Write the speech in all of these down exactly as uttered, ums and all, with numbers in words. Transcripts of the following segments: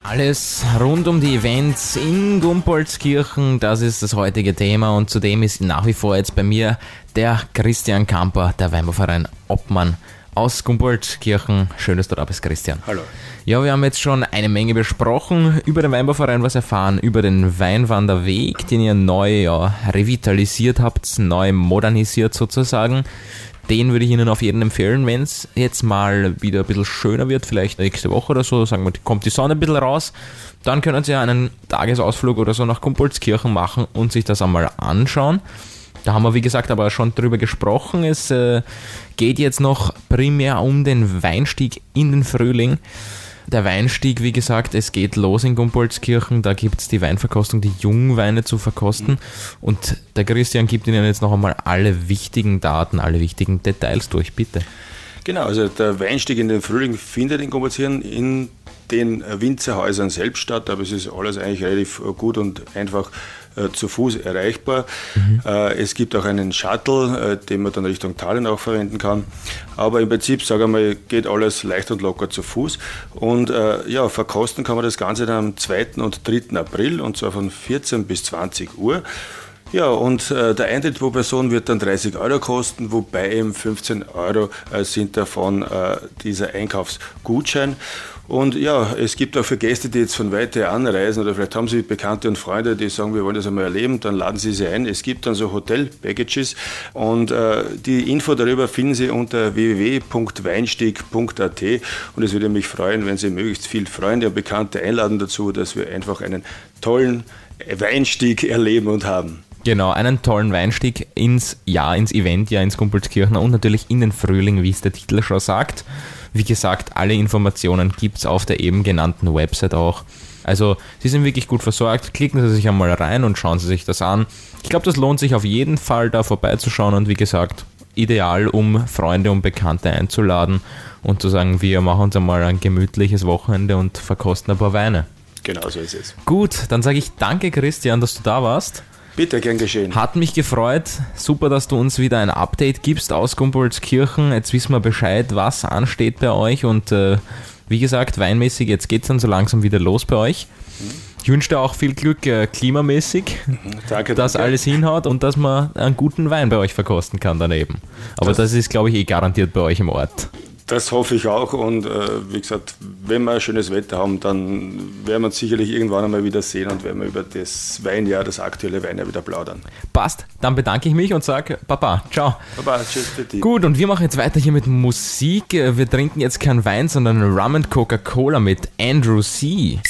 Alles rund um die Events in Gumpoldskirchen, das ist das heutige Thema und zudem ist nach wie vor jetzt bei mir der Christian Kamper, der Weinbauverein Obmann aus Gumpoldskirchen. Schön, dass du da bist, Christian. Hallo. Ja, wir haben jetzt schon eine Menge besprochen, über den Weinbauverein was erfahren, über den Weinwanderweg, den ihr neu ja, revitalisiert habt, neu modernisiert sozusagen. Den würde ich Ihnen auf jeden empfehlen, wenn es jetzt mal wieder ein bisschen schöner wird, vielleicht nächste Woche oder so, sagen wir, kommt die Sonne ein bisschen raus, dann können Sie einen Tagesausflug oder so nach Gumpoldskirchen machen und sich das einmal anschauen. Da haben wir, wie gesagt, aber schon drüber gesprochen. Es äh, geht jetzt noch primär um den Weinstieg in den Frühling. Der Weinstieg, wie gesagt, es geht los in Gumpoldskirchen, da gibt es die Weinverkostung, die Jungweine zu verkosten und der Christian gibt Ihnen jetzt noch einmal alle wichtigen Daten, alle wichtigen Details durch, bitte. Genau, also der Weinstieg in den Frühling findet in Gumpoldskirchen in den Winzerhäusern selbst statt, aber es ist alles eigentlich relativ gut und einfach äh, zu Fuß erreichbar. Mhm. Äh, es gibt auch einen Shuttle, äh, den man dann Richtung Tallinn auch verwenden kann. Aber im Prinzip, sage ich mal, geht alles leicht und locker zu Fuß. Und äh, ja, verkosten kann man das Ganze dann am zweiten und dritten April und zwar von vierzehn bis zwanzig Uhr. Ja, und äh, der Eintritt pro Person wird dann dreißig Euro kosten, wobei eben fünfzehn Euro äh, sind davon äh, dieser Einkaufsgutschein. Und ja, es gibt auch für Gäste, die jetzt von weit her anreisen oder vielleicht haben Sie Bekannte und Freunde, die sagen, wir wollen das einmal erleben, dann laden Sie sie ein. Es gibt dann so Hotel-Packages und äh, die Info darüber finden Sie unter w w w punkt weinstieg punkt a t und es würde mich freuen, wenn Sie möglichst viele Freunde und Bekannte einladen dazu, dass wir einfach einen tollen Weinstieg erleben und haben. Genau, einen tollen Weinstieg ins Jahr, ins Event, ja, ins Gumpoldskirchen und natürlich in den Frühling, wie es der Titel schon sagt. Wie gesagt, alle Informationen gibt es auf der eben genannten Website auch. Also, Sie sind wirklich gut versorgt. Klicken Sie sich einmal rein und schauen Sie sich das an. Ich glaube, das lohnt sich auf jeden Fall, da vorbeizuschauen und wie gesagt, ideal, um Freunde und Bekannte einzuladen und zu sagen, wir machen uns einmal ein gemütliches Wochenende und verkosten ein paar Weine. Genau so ist es. Gut, dann sage ich danke, Christian, dass du da warst. Bitte, gern geschehen. Hat mich gefreut. Super, dass du uns wieder ein Update gibst aus Gumpoldskirchen. Jetzt wissen wir Bescheid, was ansteht bei euch. Und äh, wie gesagt, weinmäßig, jetzt geht es dann so langsam wieder los bei euch. Ich wünsche dir auch viel Glück äh, klimamäßig, danke, dass danke. alles hinhaut und dass man einen guten Wein bei euch verkosten kann daneben. Aber das, das ist, glaube ich, eh garantiert bei euch im Ort. Das hoffe ich auch und äh, wie gesagt, wenn wir schönes Wetter haben, dann werden wir uns sicherlich irgendwann einmal wieder sehen und werden wir über das Weinjahr, das aktuelle Weinjahr wieder plaudern. Passt, dann bedanke ich mich und sage Papa, ciao. Papa, tschüss für dich. Gut, und wir machen jetzt weiter hier mit Musik. Wir trinken jetzt keinen Wein, sondern Rum and Coca-Cola mit Andrew C.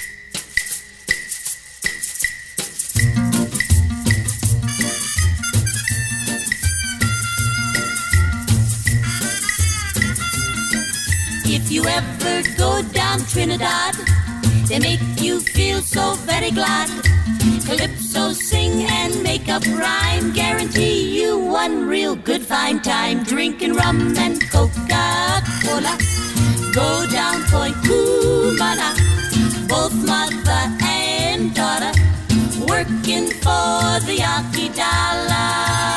If you ever go down Trinidad, they make you feel so very glad. Calypso sing and make up rhyme, guarantee you one real good fine time. Drinking rum and Coca-Cola, go down Point Cumana, both mother and daughter, working for the Yankee dollar.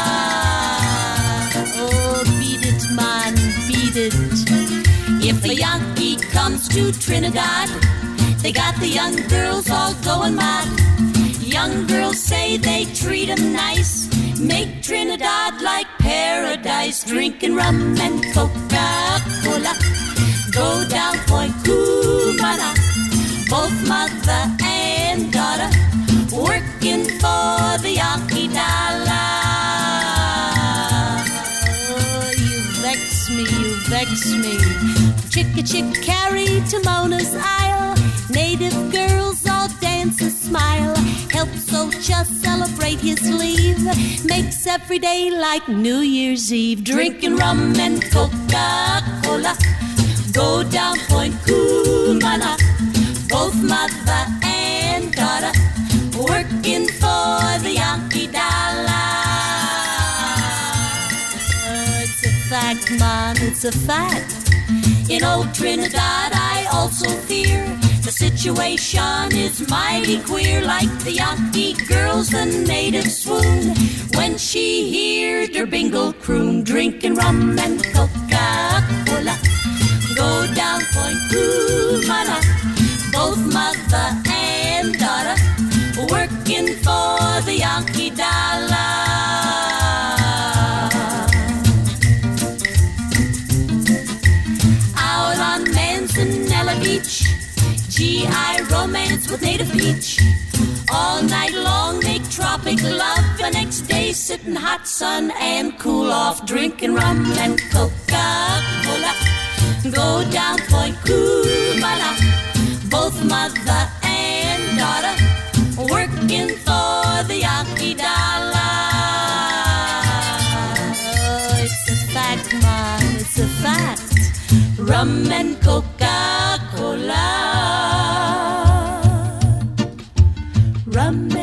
Oh, beat it, man, beat it. If a Yankee comes to Trinidad, they got the young girls all going mad. Young girls say they treat 'em nice, make Trinidad like paradise. Drinking rum and Coca-Cola, go down Point Cumana, both mother and daughter, working for the Yankee dollar. Oh, you vex me, you vex me. Chick-a-chick carried to Mona's Isle, native girls all dance and smile. Helps Ocha celebrate his leave, makes every day like New Year's Eve. Drinking rum and Coca-Cola, go down Point Cumana, both mother and daughter, working for the Yankee dollar. Uh, it's a fact, man, it's a fact. In old Trinidad I also fear the situation is mighty queer. Like the Yankee girls, the natives swoon when she heard her bingle croon. Drinking rum and Coca-Cola, go down Point Cumana, both mother and daughter, working for the Yankee dollar. Out on Manzanella Beach, G I romance with Native Peach. All night long make tropic love. The next day sit in hot sun and cool off, drinking rum and Coca-Cola. Go down Point Cumana, both mother and daughter, working for the Yankee dollar. Oh, it's a fact, man, it's a fact. Rum and Coca-Cola. Rum